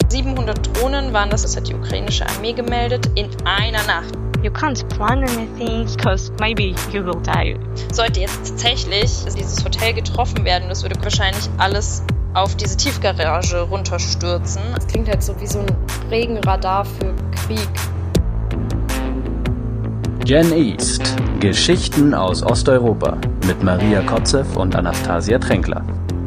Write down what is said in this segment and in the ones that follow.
700 Drohnen waren das hat die ukrainische Armee gemeldet, in einer Nacht. You can't plan anything because maybe you will die. Sollte jetzt tatsächlich dieses Hotel getroffen werden, das würde wahrscheinlich alles auf diese Tiefgarage runterstürzen. Das klingt halt so wie so ein Regenradar für Krieg. Gen East – Geschichten aus Osteuropa mit Maria Kotzeff und Anastasia Tränkler.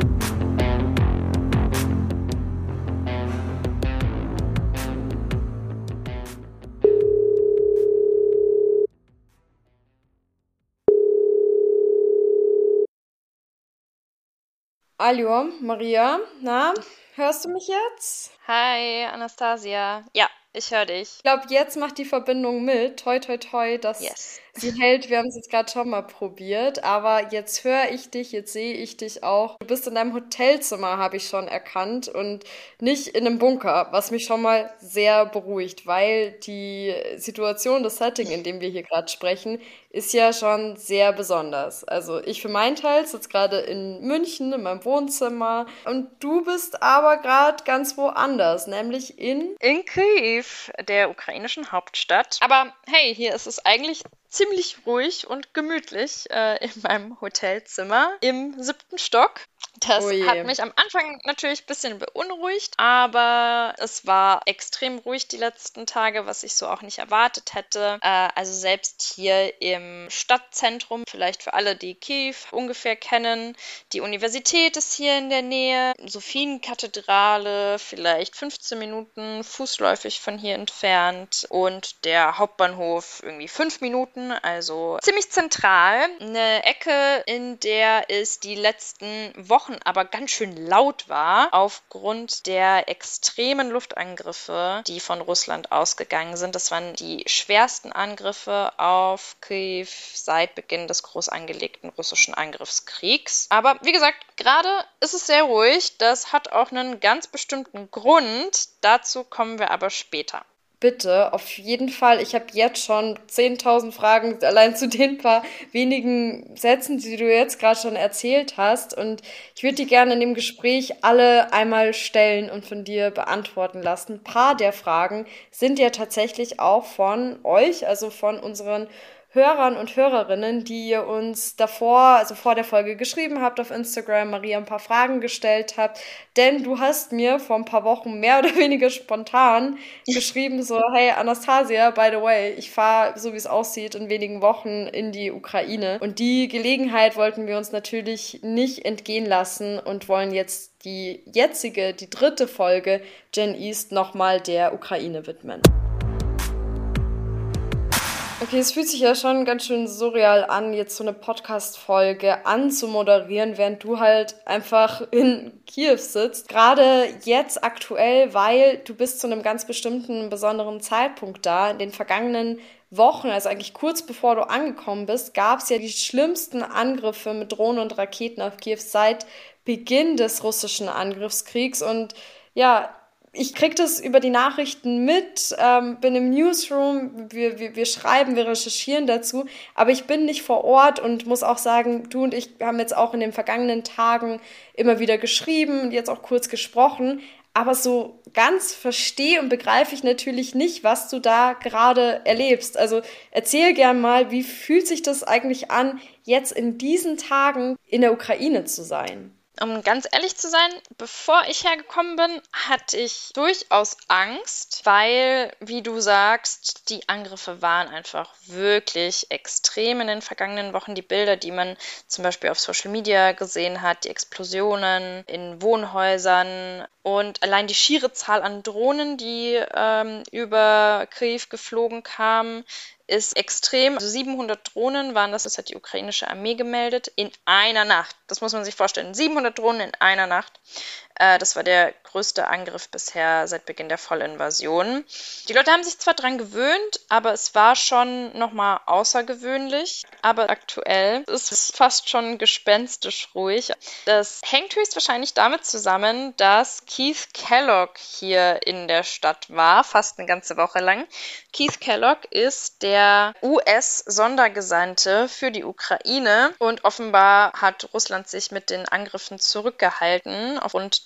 Hallo, Maria, na, hörst du mich jetzt? Hi, Anastasia. Ja, ich höre dich. Ich glaube, jetzt macht die Verbindung mit. Toi, toi, toi, dass sie hält. Wir haben es jetzt gerade schon mal probiert, aber jetzt höre ich dich, jetzt sehe ich dich auch. Du bist in deinem Hotelzimmer, habe ich schon erkannt, und nicht in einem Bunker, was mich schon mal sehr beruhigt, weil die Situation, das Setting, in dem wir hier gerade sprechen, ist ja schon sehr besonders. Also ich für meinen Teil sitze gerade in München in meinem Wohnzimmer und du bist aber gerade ganz woanders, nämlich in Kyiv, der ukrainischen Hauptstadt. Aber hey, hier ist es eigentlich ziemlich ruhig und gemütlich in meinem Hotelzimmer im 7. Stock. Das hat mich am Anfang natürlich ein bisschen beunruhigt, aber es war extrem ruhig die letzten Tage, was ich so auch nicht erwartet hätte. Also selbst hier im Stadtzentrum, vielleicht für alle, die Kyiv ungefähr kennen, die Universität ist hier in der Nähe, Sophienkathedrale, vielleicht 15 Minuten fußläufig von hier entfernt und der Hauptbahnhof irgendwie 5 Minuten, also ziemlich zentral. Eine Ecke, in der es die letzten Wochen aber ganz schön laut war, aufgrund der extremen Luftangriffe, die von Russland ausgegangen sind. Das waren die schwersten Angriffe auf Kyiv seit Beginn des groß angelegten russischen Angriffskriegs. Aber wie gesagt, gerade ist es sehr ruhig. Das hat auch einen ganz bestimmten Grund. Dazu kommen wir aber später. Bitte, auf jeden Fall. Ich habe jetzt schon 10.000 Fragen allein zu den paar wenigen Sätzen, die du jetzt gerade schon erzählt hast. Und ich würde die gerne in dem Gespräch alle einmal stellen und von dir beantworten lassen. Ein paar der Fragen sind ja tatsächlich auch von euch, also von unseren Hörern und Hörerinnen, die ihr uns davor, also vor der Folge geschrieben habt auf Instagram, Maria ein paar Fragen gestellt habt, denn du hast mir vor ein paar Wochen mehr oder weniger spontan geschrieben, so, hey Anastasia, by the way, ich fahre, so wie es aussieht, in wenigen Wochen in die Ukraine, und die Gelegenheit wollten wir uns natürlich nicht entgehen lassen und wollen jetzt die 3. Folge Gen East nochmal der Ukraine widmen. Okay, es fühlt sich ja schon ganz schön surreal an, jetzt so eine Podcast-Folge anzumoderieren, während du halt einfach in Kiew sitzt. Gerade jetzt aktuell, weil du bist zu einem ganz bestimmten, besonderen Zeitpunkt da. In den vergangenen Wochen, also eigentlich kurz bevor du angekommen bist, gab es ja die schlimmsten Angriffe mit Drohnen und Raketen auf Kiew seit Beginn des russischen Angriffskriegs. Und ja, ich krieg das über die Nachrichten mit, bin im Newsroom, wir schreiben, wir recherchieren dazu, aber ich bin nicht vor Ort und muss auch sagen, du und ich haben jetzt auch in den vergangenen Tagen immer wieder geschrieben und jetzt auch kurz gesprochen, aber so ganz verstehe und begreife ich natürlich nicht, was du da gerade erlebst. Also erzähl gern mal, wie fühlt sich das eigentlich an, jetzt in diesen Tagen in der Ukraine zu sein? Um ganz ehrlich zu sein, bevor ich hergekommen bin, hatte ich durchaus Angst, weil, wie du sagst, die Angriffe waren einfach wirklich extrem in den vergangenen Wochen. Die Bilder, die man zum Beispiel auf Social Media gesehen hat, die Explosionen in Wohnhäusern und allein die schiere Zahl an Drohnen, die über Kyiv geflogen kamen, ist extrem. Also 700 Drohnen waren das hat die ukrainische Armee gemeldet, in einer Nacht. Das muss man sich vorstellen. 700 Drohnen in einer Nacht. Das war der größte Angriff bisher seit Beginn der Vollinvasion. Die Leute haben sich zwar dran gewöhnt, aber es war schon nochmal außergewöhnlich. Aber aktuell ist es fast schon gespenstisch ruhig. Das hängt höchstwahrscheinlich damit zusammen, dass Keith Kellogg hier in der Stadt war, fast eine ganze Woche lang. Keith Kellogg ist der US-Sondergesandte für die Ukraine und offenbar hat Russland sich mit den Angriffen zurückgehalten aufgrund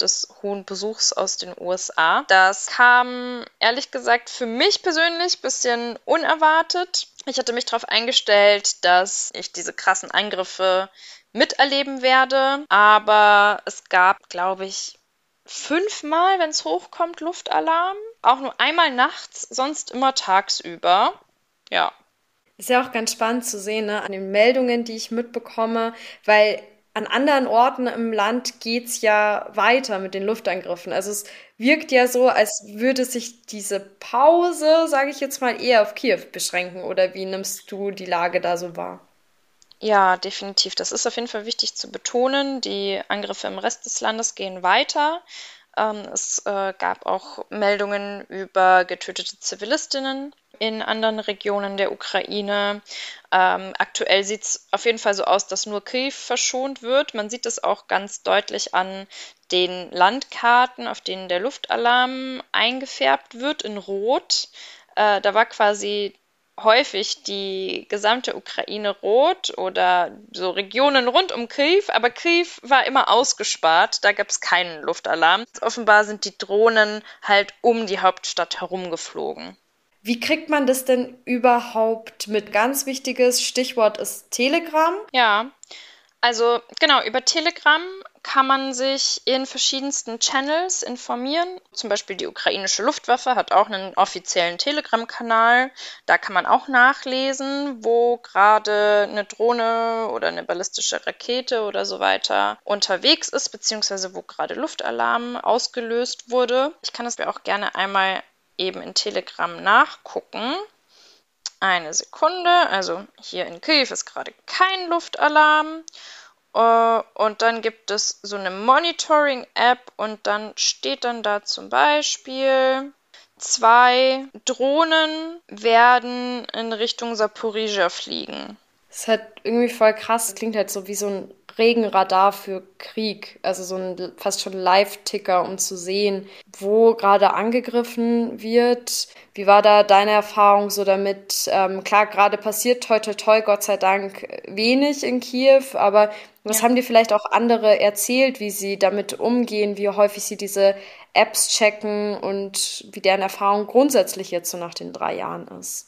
des hohen Besuchs aus den USA. Das kam, ehrlich gesagt, für mich persönlich ein bisschen unerwartet. Ich hatte mich darauf eingestellt, dass ich diese krassen Angriffe miterleben werde, aber es gab, glaube ich, 5-mal, wenn es hochkommt, Luftalarm. Auch nur einmal nachts, sonst immer tagsüber. Ja. Ist ja auch ganz spannend zu sehen, ne, an den Meldungen, die ich mitbekomme, weil an anderen Orten im Land geht's ja weiter mit den Luftangriffen. Also es wirkt ja so, als würde sich diese Pause, sage ich jetzt mal, eher auf Kiew beschränken. Oder wie nimmst du die Lage da so wahr? Ja, definitiv. Das ist auf jeden Fall wichtig zu betonen. Die Angriffe im Rest des Landes gehen weiter. Es gab auch Meldungen über getötete Zivilistinnen in anderen Regionen der Ukraine. Aktuell sieht es auf jeden Fall so aus, dass nur Kyiv verschont wird. Man sieht es auch ganz deutlich an den Landkarten, auf denen der Luftalarm eingefärbt wird in Rot. Da war quasi häufig die gesamte Ukraine rot oder so Regionen rund um Kyiv, aber Kyiv war immer ausgespart, da gab es keinen Luftalarm. Offenbar sind die Drohnen halt um die Hauptstadt herumgeflogen. Wie kriegt man das denn überhaupt mit? Ganz wichtiges Stichwort ist Telegram. Ja, also genau, über Telegram kann man sich in verschiedensten Channels informieren. Zum Beispiel die ukrainische Luftwaffe hat auch einen offiziellen Telegram-Kanal. Da kann man auch nachlesen, wo gerade eine Drohne oder eine ballistische Rakete oder so weiter unterwegs ist, beziehungsweise wo gerade Luftalarm ausgelöst wurde. Ich kann das mir auch gerne einmal eben in Telegram nachgucken. Eine Sekunde, also hier in Kyiv ist gerade kein Luftalarm. Und dann gibt es so eine Monitoring-App und dann steht dann da zum Beispiel, 2 Drohnen werden in Richtung Saporizhzhia fliegen. Das ist halt irgendwie voll krass. Das klingt halt so wie so ein Regenradar für Krieg. Also so ein fast schon Live-Ticker, um zu sehen, wo gerade angegriffen wird. Wie war da deine Erfahrung so damit? Klar, gerade passiert toi toi toi, Gott sei Dank, wenig in Kiew, aber was haben dir vielleicht auch andere erzählt, wie sie damit umgehen, wie häufig sie diese Apps checken und wie deren Erfahrung grundsätzlich jetzt so nach den 3 Jahren ist?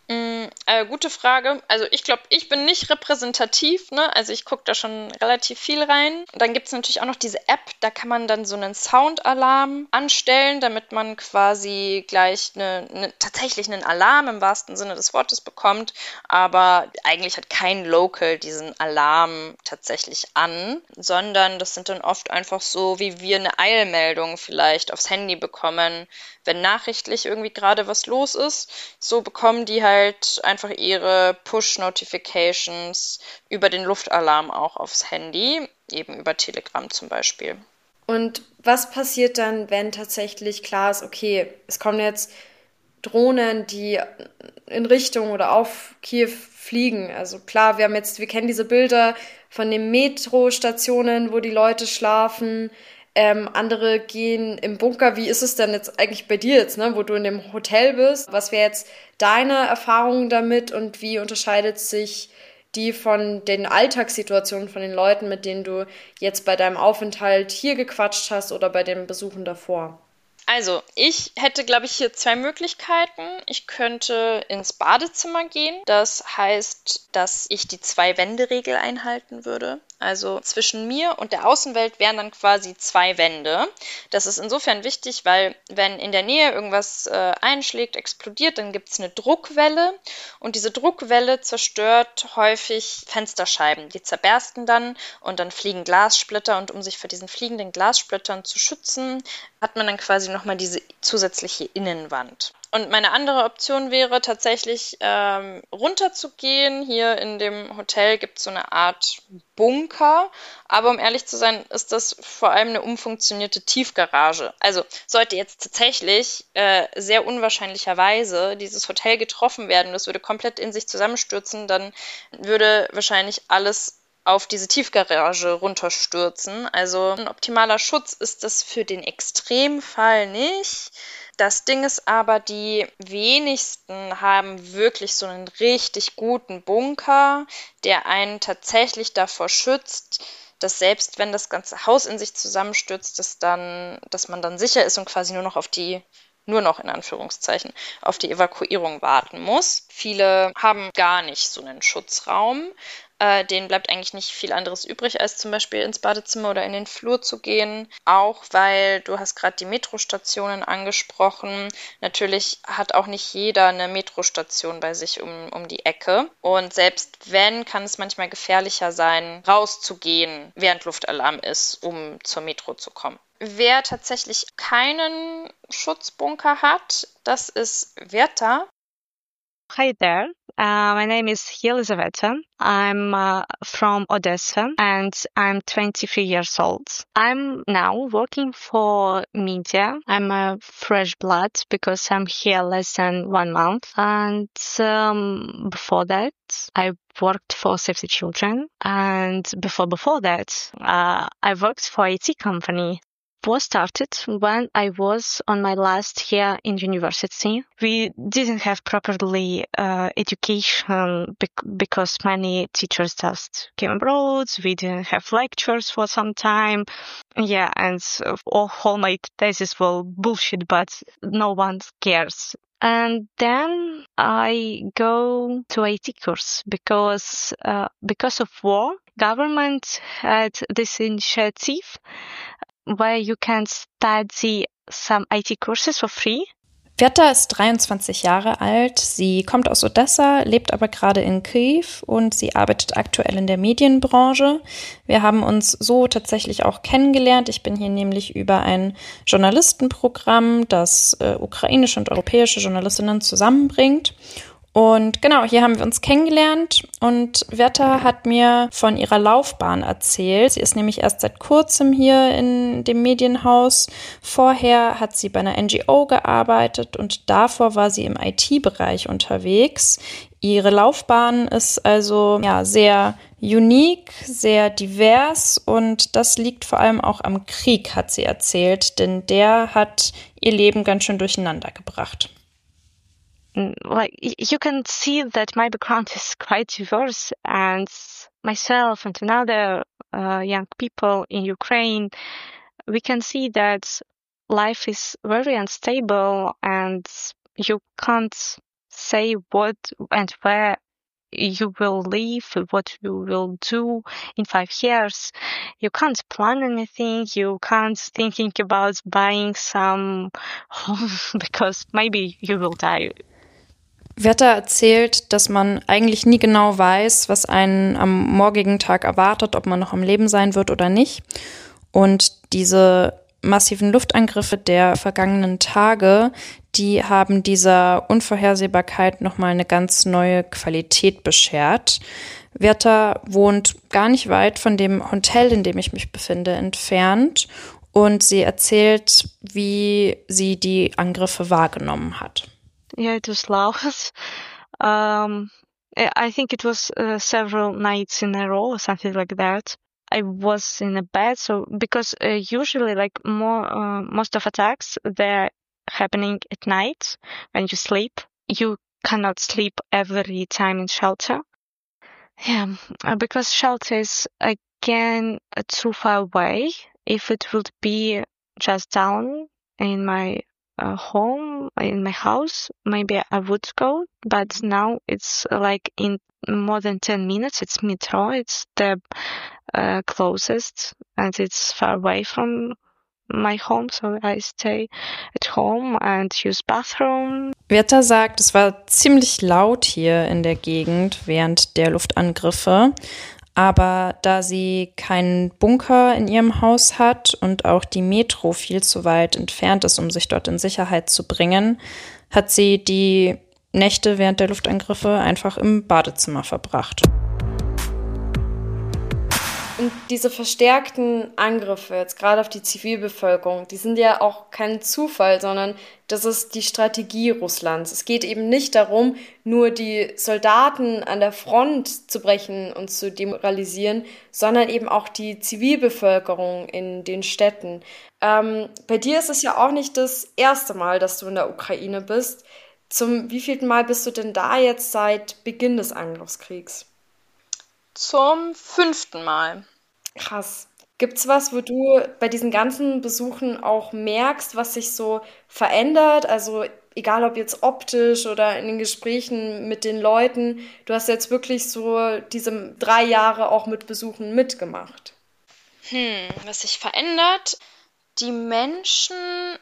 Gute Frage. Also ich glaube, ich bin nicht repräsentativ, ne? Also ich gucke da schon relativ viel rein. Dann gibt es natürlich auch noch diese App, da kann man dann so einen Soundalarm anstellen, damit man quasi gleich tatsächlich einen Alarm im wahrsten Sinne des Wortes bekommt. Aber eigentlich hat kein Local diesen Alarm tatsächlich an, sondern das sind dann oft einfach so, wie wir eine Eilmeldung vielleicht aufs Handy bekommen, wenn nachrichtlich irgendwie gerade was los ist. So bekommen die halt einfach ihre Push-Notifications über den Luftalarm auch aufs Handy, eben über Telegram zum Beispiel. Und was passiert dann, wenn tatsächlich klar ist, okay, es kommen jetzt Drohnen, die in Richtung oder auf Kiew fliegen? Also klar, wir kennen diese Bilder von den Metrostationen, wo die Leute schlafen. Andere gehen im Bunker. Wie ist es denn jetzt eigentlich bei dir jetzt, ne, wo du in dem Hotel bist? Was wäre jetzt deine Erfahrung damit und wie unterscheidet sich die von den Alltagssituationen von den Leuten, mit denen du jetzt bei deinem Aufenthalt hier gequatscht hast oder bei den Besuchen davor? Also, ich hätte, glaube ich, hier 2 Möglichkeiten. Ich könnte ins Badezimmer gehen. Das heißt, dass ich die 2-Wände-Regel einhalten würde. Also zwischen mir und der Außenwelt wären dann quasi 2 Wände. Das ist insofern wichtig, weil wenn in der Nähe irgendwas einschlägt, explodiert, dann gibt es eine Druckwelle. Und diese Druckwelle zerstört häufig Fensterscheiben. Die zerbersten dann und dann fliegen Glassplitter. Und um sich vor diesen fliegenden Glassplittern zu schützen, hat man dann quasi nochmal diese zusätzliche Innenwand. Und meine andere Option wäre tatsächlich runterzugehen. Hier in dem Hotel gibt es so eine Art Bunker. Aber um ehrlich zu sein, ist das vor allem eine umfunktionierte Tiefgarage. Also sollte jetzt tatsächlich sehr unwahrscheinlicherweise dieses Hotel getroffen werden, das würde komplett in sich zusammenstürzen, dann würde wahrscheinlich alles auf diese Tiefgarage runterstürzen. Also ein optimaler Schutz ist das für den Extremfall nicht. Das Ding ist aber, die wenigsten haben wirklich so einen richtig guten Bunker, der einen tatsächlich davor schützt, dass selbst wenn das ganze Haus in sich zusammenstürzt, dass man dann sicher ist und quasi nur noch in Anführungszeichen, auf die Evakuierung warten muss. Viele haben gar nicht so einen Schutzraum. Denen bleibt eigentlich nicht viel anderes übrig, als zum Beispiel ins Badezimmer oder in den Flur zu gehen. Auch weil, du hast gerade die Metrostationen angesprochen, natürlich hat auch nicht jeder eine Metrostation bei sich um die Ecke. Und selbst wenn, kann es manchmal gefährlicher sein, rauszugehen, während Luftalarm ist, um zur Metro zu kommen. Wer tatsächlich keinen Schutzbunker hat, das ist Verta. Hi there. My name is Елизавета. I'm from Odessa and I'm 23 years old. I'm now working for media. I'm a fresh blood because I'm here less than 1 month. And before that, I worked for Save the Children. And before that, I worked for an IT company. War started when I was on my last year in university. We didn't have properly education because many teachers just came abroad. We didn't have lectures for some time. Yeah, and all my thesis were bullshit, but no one cares. And then I go to IT course because of war, government had this initiative where you can study some IT courses for free. Verta ist 23 Jahre alt, sie kommt aus Odessa, lebt aber gerade in Kyiv und sie arbeitet aktuell in der Medienbranche. Wir haben uns so tatsächlich auch kennengelernt. Ich bin hier nämlich über ein Journalistenprogramm, das ukrainische und europäische Journalistinnen zusammenbringt. Und genau, hier haben wir uns kennengelernt und Verta hat mir von ihrer Laufbahn erzählt. Sie ist nämlich erst seit kurzem hier in dem Medienhaus. Vorher hat sie bei einer NGO gearbeitet und davor war sie im IT-Bereich unterwegs. Ihre Laufbahn ist also sehr unique, sehr divers und das liegt vor allem auch am Krieg, hat sie erzählt, denn der hat ihr Leben ganz schön durcheinander gebracht. Like you can see that my background is quite diverse, and myself and another young people in Ukraine, we can see that life is very unstable, and you can't say what and where you will live, what you will do in 5 years. You can't plan anything. You can't thinking about buying some home because maybe you will die. Verta erzählt, dass man eigentlich nie genau weiß, was einen am morgigen Tag erwartet, ob man noch am Leben sein wird oder nicht. Und diese massiven Luftangriffe der vergangenen Tage, die haben dieser Unvorhersehbarkeit nochmal eine ganz neue Qualität beschert. Verta wohnt gar nicht weit von dem Hotel, in dem ich mich befinde, entfernt. Und sie erzählt, wie sie die Angriffe wahrgenommen hat. Yeah, it was loud. I think it was several nights in a row or something like that. I was in a bed, so because usually like most of attacks they're happening at night when you sleep. You cannot sleep every time in shelter. Yeah, because shelter is again too far away. If it would be just down in my home, in my house, maybe I would go, but now it's like in more than 10 minutes. It's metro, it's the closest, and it's far away from my home, so I stay at home and use bathroom. Verta sagt, es war ziemlich laut hier in der Gegend während der Luftangriffe. Aber da sie keinen Bunker in ihrem Haus hat und auch die Metro viel zu weit entfernt ist, um sich dort in Sicherheit zu bringen, hat sie die Nächte während der Luftangriffe einfach im Badezimmer verbracht. Und diese verstärkten Angriffe jetzt gerade auf die Zivilbevölkerung, die sind ja auch kein Zufall, sondern das ist die Strategie Russlands. Es geht eben nicht darum, nur die Soldaten an der Front zu brechen und zu demoralisieren, sondern eben auch die Zivilbevölkerung in den Städten. Bei dir ist es ja auch nicht das erste Mal, dass du in der Ukraine bist. Zum wievielten Mal bist du denn da jetzt seit Beginn des Angriffskriegs? Zum 5. Mal. Krass. Gibt's was, wo du bei diesen ganzen Besuchen auch merkst, was sich so verändert? Also egal ob jetzt optisch oder in den Gesprächen mit den Leuten. Du hast jetzt wirklich so diese 3 Jahre auch mit Besuchen mitgemacht. Was sich verändert? Die Menschen,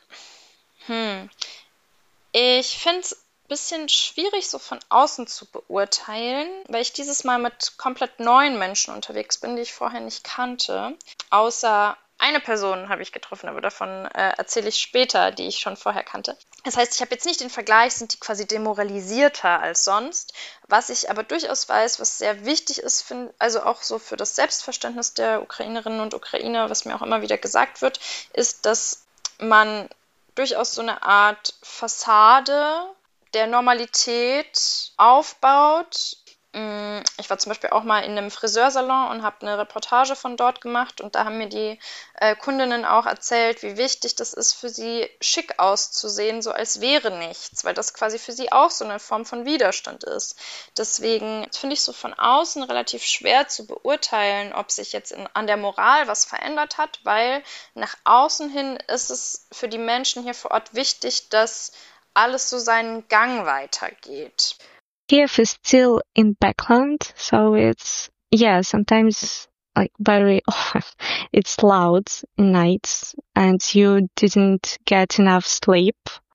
ich finde es ein bisschen schwierig, so von außen zu beurteilen, weil ich dieses Mal mit komplett neuen Menschen unterwegs bin, die ich vorher nicht kannte. Außer eine Person habe ich getroffen, aber davon erzähle ich später, die ich schon vorher kannte. Das heißt, ich habe jetzt nicht den Vergleich, sind die quasi demoralisierter als sonst. Was ich aber durchaus weiß, was sehr wichtig ist, also auch so für das Selbstverständnis der Ukrainerinnen und Ukrainer, was mir auch immer wieder gesagt wird, ist, dass man durchaus so eine Art Fassade der Normalität aufbaut. Ich war zum Beispiel auch mal in einem Friseursalon und habe eine Reportage von dort gemacht und da haben mir die Kundinnen auch erzählt, wie wichtig das ist für sie, schick auszusehen, so als wäre nichts, weil das quasi für sie auch so eine Form von Widerstand ist. Deswegen finde ich so von außen relativ schwer zu beurteilen, ob sich jetzt an der Moral was verändert hat, weil nach außen hin ist es für die Menschen hier vor Ort wichtig, dass alles so seinen Gang weitergeht. Kiev is still in background, so it's, sometimes like very often it's loud in nights and you didn't get enough sleep.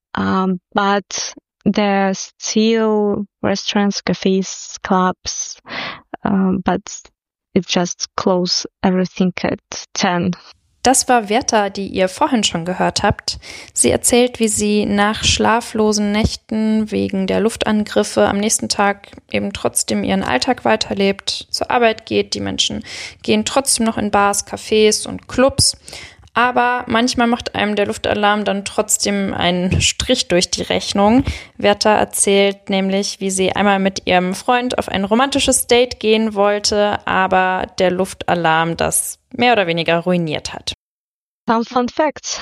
But there's still restaurants, cafes, clubs, but it just close everything at 10. Das war Verta, die ihr vorhin schon gehört habt. Sie erzählt, wie sie nach schlaflosen Nächten wegen der Luftangriffe am nächsten Tag eben trotzdem ihren Alltag weiterlebt, zur Arbeit geht. Die Menschen gehen trotzdem noch in Bars, Cafés und Clubs. Aber manchmal macht einem der Luftalarm dann trotzdem einen Strich durch die Rechnung. Verta erzählt nämlich, wie sie einmal mit ihrem Freund auf ein romantisches Date gehen wollte, aber der Luftalarm das mehr oder weniger ruiniert hat. Some fun facts.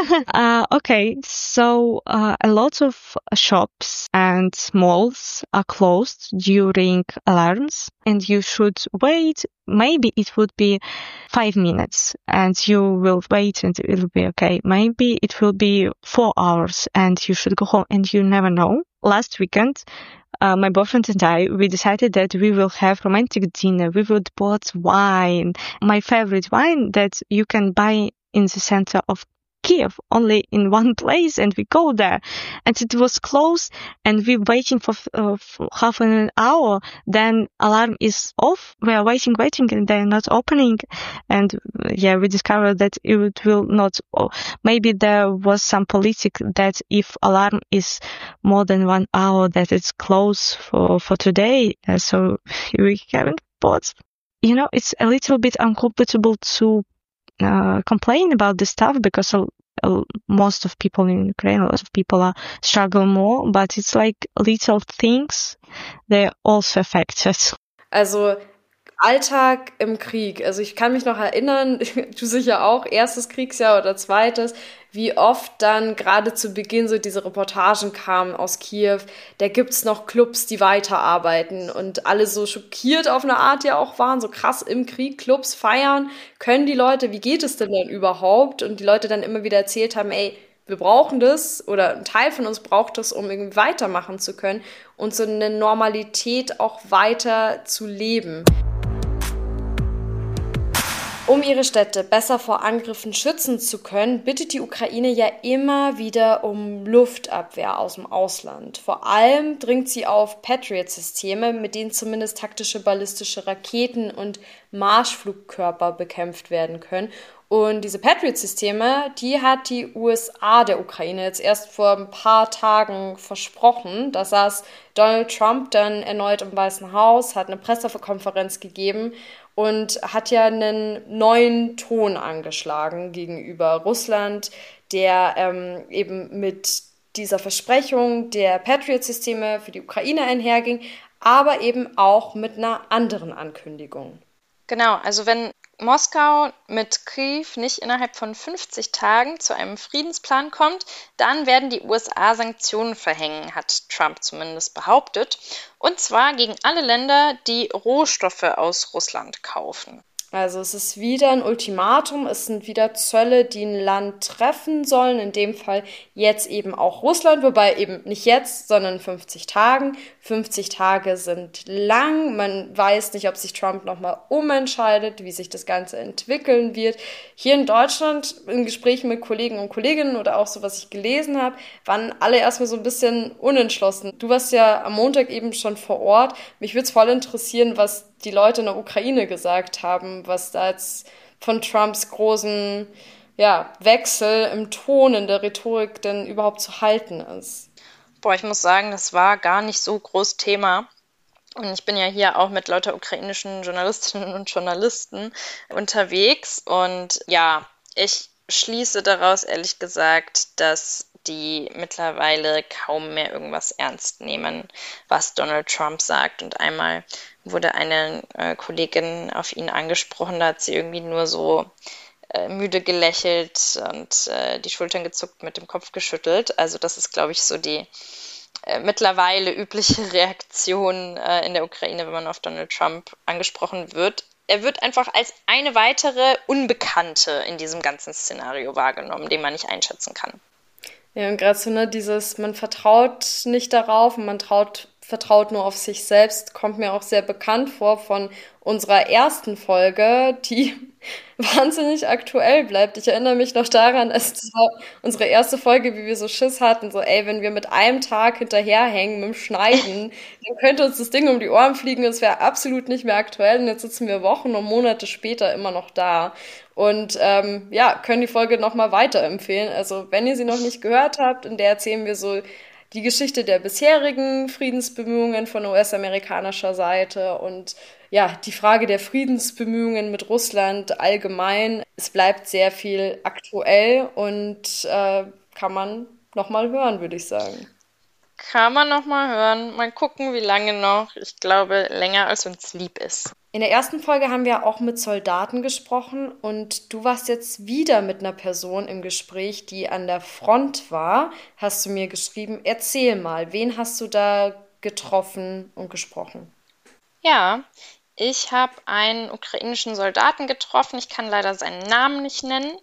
Okay, so a lot of shops and malls are closed during alarms and you should wait. Maybe it would be 5 minutes and you will wait and it will be okay. Maybe it will be 4 hours and you should go home and you never know. Last weekend, my boyfriend and I, we decided that we will have romantic dinner. We would bought wine, my favorite wine that you can buy in the center of Kiev, only in one place, and we go there. And it was closed, and we're waiting for half an hour. Then alarm is off. We are waiting, and they're not opening. And we discovered that it will not. Maybe there was some politic that if alarm is more than 1 hour, that it's closed for today. So we haven't bought. It's a little bit uncomfortable to complain about this stuff because most of people in Ukraine, a lot of people struggle more, but it's like little things, they also affect us. Also Alltag im Krieg. Also ich kann mich noch erinnern, du sicher auch, erstes Kriegsjahr oder zweites, wie oft dann gerade zu Beginn so diese Reportagen kamen aus Kiew, da gibt's noch Clubs, die weiterarbeiten und alle so schockiert auf eine Art ja auch waren, so krass im Krieg, Clubs feiern, können die Leute, wie geht es denn überhaupt? Und die Leute dann immer wieder erzählt haben, ey, wir brauchen das oder ein Teil von uns braucht das, um irgendwie weitermachen zu können und so eine Normalität auch weiter zu leben. Um ihre Städte besser vor Angriffen schützen zu können, bittet die Ukraine ja immer wieder um Luftabwehr aus dem Ausland. Vor allem dringt sie auf Patriot-Systeme, mit denen zumindest taktische ballistische Raketen und Marschflugkörper bekämpft werden können. Und diese Patriot-Systeme, die hat die USA der Ukraine jetzt erst vor ein paar Tagen versprochen. Da saß Donald Trump dann erneut im Weißen Haus, hat eine Pressekonferenz gegeben und hat ja einen neuen Ton angeschlagen gegenüber Russland, der eben mit dieser Versprechung der Patriot-Systeme für die Ukraine einherging, aber eben auch mit einer anderen Ankündigung. Genau, also wenn Moskau mit Kiew nicht innerhalb von 50 Tagen zu einem Friedensplan kommt, dann werden die USA Sanktionen verhängen, hat Trump zumindest behauptet. Und zwar gegen alle Länder, die Rohstoffe aus Russland kaufen. Also es ist wieder ein Ultimatum, es sind wieder Zölle, die ein Land treffen sollen, in dem Fall jetzt eben auch Russland, wobei eben nicht jetzt, sondern in 50 Tagen. 50 Tage sind lang, man weiß nicht, ob sich Trump nochmal umentscheidet, wie sich das Ganze entwickeln wird. Hier in Deutschland, in Gesprächen mit Kollegen und Kolleginnen oder auch so, was ich gelesen habe, waren alle erstmal so ein bisschen unentschlossen. Du warst ja am Montag eben schon vor Ort. Mich würde es voll interessieren, was die Leute in der Ukraine gesagt haben, was da jetzt von Trumps großen Wechsel im Ton, in der Rhetorik denn überhaupt zu halten ist. Boah, ich muss sagen, das war gar nicht so groß Thema. Und ich bin ja hier auch mit lauter ukrainischen Journalistinnen und Journalisten unterwegs. Und ja, ich schließe daraus ehrlich gesagt, dass die mittlerweile kaum mehr irgendwas ernst nehmen, was Donald Trump sagt. Und einmal wurde eine Kollegin auf ihn angesprochen, da hat sie irgendwie nur so müde gelächelt und die Schultern gezuckt, mit dem Kopf geschüttelt. Also das ist, glaube ich, so die mittlerweile übliche Reaktion in der Ukraine, wenn man auf Donald Trump angesprochen wird. Er wird einfach als eine weitere Unbekannte in diesem ganzen Szenario wahrgenommen, den man nicht einschätzen kann. Ja, und gerade so, man vertraut nicht darauf und man vertraut nur auf sich selbst, kommt mir auch sehr bekannt vor von unserer ersten Folge, die wahnsinnig aktuell bleibt. Ich erinnere mich noch daran, es war unsere erste Folge, wie wir so Schiss hatten, so wenn wir mit einem Tag hinterherhängen mit dem Schneiden, dann könnte uns das Ding um die Ohren fliegen, es wäre absolut nicht mehr aktuell und jetzt sitzen wir Wochen und Monate später immer noch da. Und können die Folge nochmal weiterempfehlen. Also wenn ihr sie noch nicht gehört habt, in der erzählen wir so die Geschichte der bisherigen Friedensbemühungen von US-amerikanischer Seite und die Frage der Friedensbemühungen mit Russland allgemein. Es bleibt sehr viel aktuell und kann man nochmal hören, würde ich sagen. Kann man nochmal hören. Mal gucken, wie lange noch. Ich glaube, länger als uns lieb ist. In der ersten Folge haben wir auch mit Soldaten gesprochen und du warst jetzt wieder mit einer Person im Gespräch, die an der Front war, hast du mir geschrieben. Erzähl mal, wen hast du da getroffen und gesprochen? Ja, ich habe einen ukrainischen Soldaten getroffen. Ich kann leider seinen Namen nicht nennen,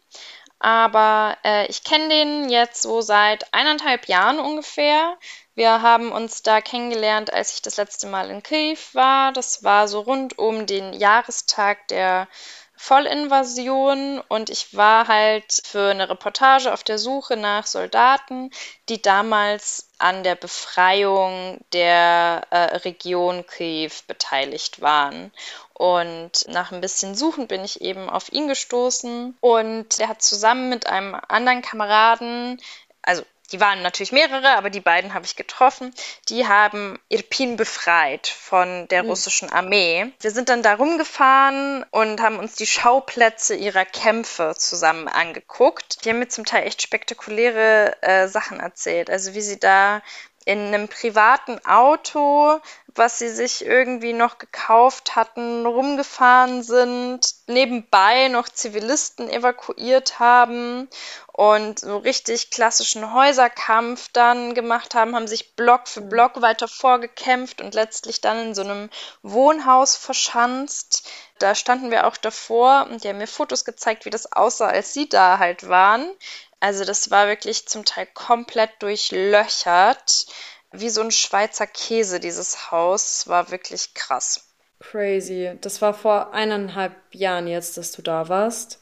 aber ich kenne den jetzt so seit 1,5 Jahren ungefähr. Wir haben uns da kennengelernt, als ich das letzte Mal in Kyiw war. Das war so rund um den Jahrestag der Vollinvasion und ich war halt für eine Reportage auf der Suche nach Soldaten, die damals an der Befreiung der Region Kyiw beteiligt waren. Und nach ein bisschen Suchen bin ich eben auf ihn gestoßen und er hat zusammen mit einem anderen Kameraden, also die waren natürlich mehrere, aber die beiden habe ich getroffen. Die haben Irpin befreit von der russischen Armee. Wir sind dann da rumgefahren und haben uns die Schauplätze ihrer Kämpfe zusammen angeguckt. Die haben mir zum Teil echt spektakuläre Sachen erzählt. Also wie sie da in einem privaten Auto, was sie sich irgendwie noch gekauft hatten, rumgefahren sind, nebenbei noch Zivilisten evakuiert haben und so richtig klassischen Häuserkampf dann gemacht haben sich Block für Block weiter vorgekämpft und letztlich dann in so einem Wohnhaus verschanzt. Da standen wir auch davor und die haben mir Fotos gezeigt, wie das aussah, als sie da halt waren. Also das war wirklich zum Teil komplett durchlöchert, wie so ein Schweizer Käse, dieses Haus. War wirklich krass. Crazy. Das war vor 1,5 Jahren jetzt, dass du da warst.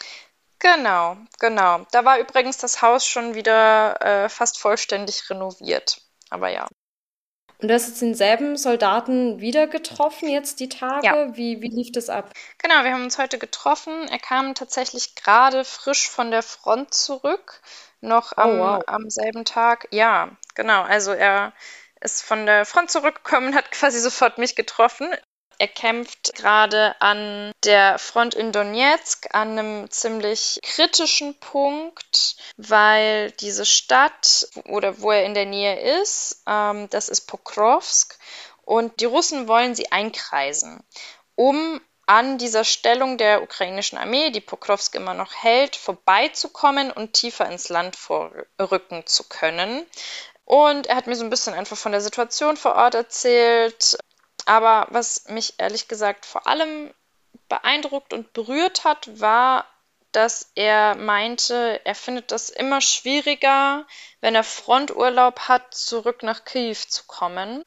Genau. Da war übrigens das Haus schon wieder fast vollständig renoviert. Aber ja. Und du hast jetzt denselben Soldaten wieder getroffen jetzt die Tage? Ja. Wie lief das ab? Genau, wir haben uns heute getroffen. Er kam tatsächlich gerade frisch von der Front zurück, noch am selben Tag. Ja, genau. Also er ist von der Front zurückgekommen und hat quasi sofort mich getroffen. Er kämpft gerade an der Front in Donetsk an einem ziemlich kritischen Punkt, weil diese Stadt oder wo er in der Nähe ist, das ist Pokrovsk und die Russen wollen sie einkreisen, um an dieser Stellung der ukrainischen Armee, die Pokrovsk immer noch hält, vorbeizukommen und tiefer ins Land vorrücken zu können. Und er hat mir so ein bisschen einfach von der Situation vor Ort erzählt. Aber was mich ehrlich gesagt vor allem beeindruckt und berührt hat, war, dass er meinte, er findet das immer schwieriger, wenn er Fronturlaub hat, zurück nach Kyiw zu kommen,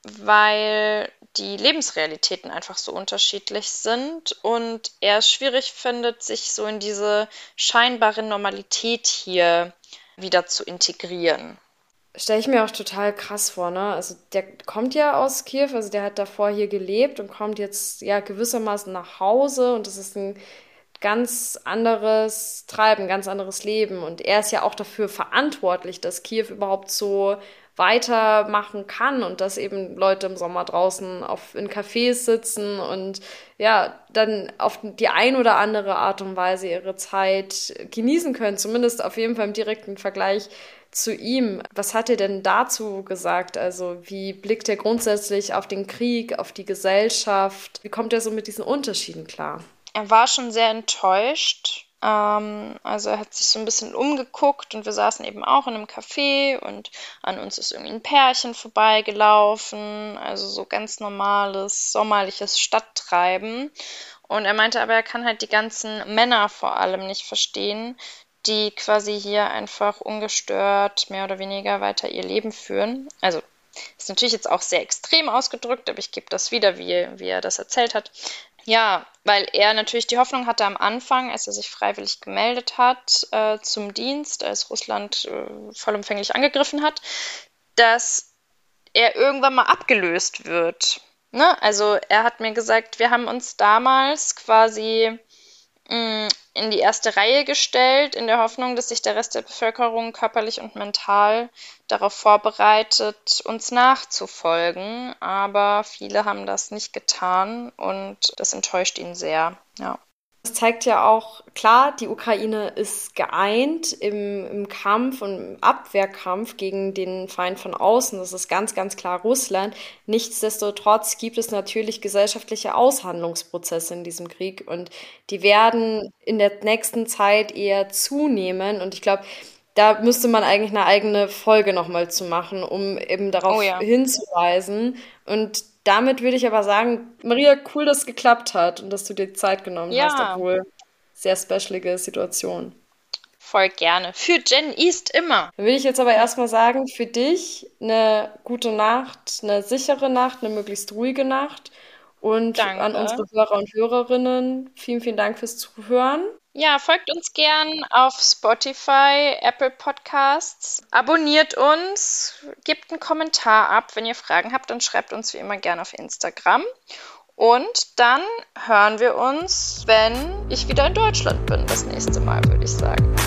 weil die Lebensrealitäten einfach so unterschiedlich sind und er es schwierig findet, sich so in diese scheinbare Normalität hier wieder zu integrieren. Stelle ich mir auch total krass vor, ne? Also der kommt ja aus Kyiw, also der hat davor hier gelebt und kommt jetzt ja gewissermaßen nach Hause und das ist ein ganz anderes Treiben, ganz anderes Leben. Und er ist ja auch dafür verantwortlich, dass Kyiw überhaupt so weitermachen kann und dass eben Leute im Sommer draußen in Cafés sitzen und ja, dann auf die ein oder andere Art und Weise ihre Zeit genießen können, zumindest auf jeden Fall im direkten Vergleich zu ihm. Was hat er denn dazu gesagt? Also wie blickt er grundsätzlich auf den Krieg, auf die Gesellschaft? Wie kommt er so mit diesen Unterschieden klar? Er war schon sehr enttäuscht. Also er hat sich so ein bisschen umgeguckt und wir saßen eben auch in einem Café und an uns ist irgendwie ein Pärchen vorbeigelaufen, also so ganz normales sommerliches Stadttreiben. Und er meinte aber, er kann halt die ganzen Männer vor allem nicht verstehen, die quasi hier einfach ungestört mehr oder weniger weiter ihr Leben führen. Also ist natürlich jetzt auch sehr extrem ausgedrückt, aber ich gebe das wieder, wie er das erzählt hat. Ja, weil er natürlich die Hoffnung hatte am Anfang, als er sich freiwillig gemeldet hat zum Dienst, als Russland vollumfänglich angegriffen hat, dass er irgendwann mal abgelöst wird. Ne? Also er hat mir gesagt, wir haben uns damals quasi in die erste Reihe gestellt, in der Hoffnung, dass sich der Rest der Bevölkerung körperlich und mental darauf vorbereitet, uns nachzufolgen. Aber viele haben das nicht getan und das enttäuscht ihn sehr. Ja. Das zeigt ja auch, klar, die Ukraine ist geeint im Kampf und im Abwehrkampf gegen den Feind von außen. Das ist ganz, ganz klar Russland. Nichtsdestotrotz gibt es natürlich gesellschaftliche Aushandlungsprozesse in diesem Krieg und die werden in der nächsten Zeit eher zunehmen. Und ich glaube, da müsste man eigentlich eine eigene Folge nochmal zu machen, um eben darauf hinzuweisen. Und damit würde ich aber sagen, Maria, cool, dass es geklappt hat und dass du dir Zeit genommen hast, obwohl sehr specialige Situation. Voll gerne. Für Gen East immer. Dann will ich jetzt aber erstmal sagen, für dich eine gute Nacht, eine sichere Nacht, eine möglichst ruhige Nacht. Und an unsere Hörer und Hörerinnen, vielen, vielen Dank fürs Zuhören. Ja, folgt uns gern auf Spotify, Apple Podcasts, abonniert uns, gebt einen Kommentar ab. Wenn ihr Fragen habt, dann schreibt uns wie immer gern auf Instagram. Und dann hören wir uns, wenn ich wieder in Deutschland bin, das nächste Mal, würde ich sagen.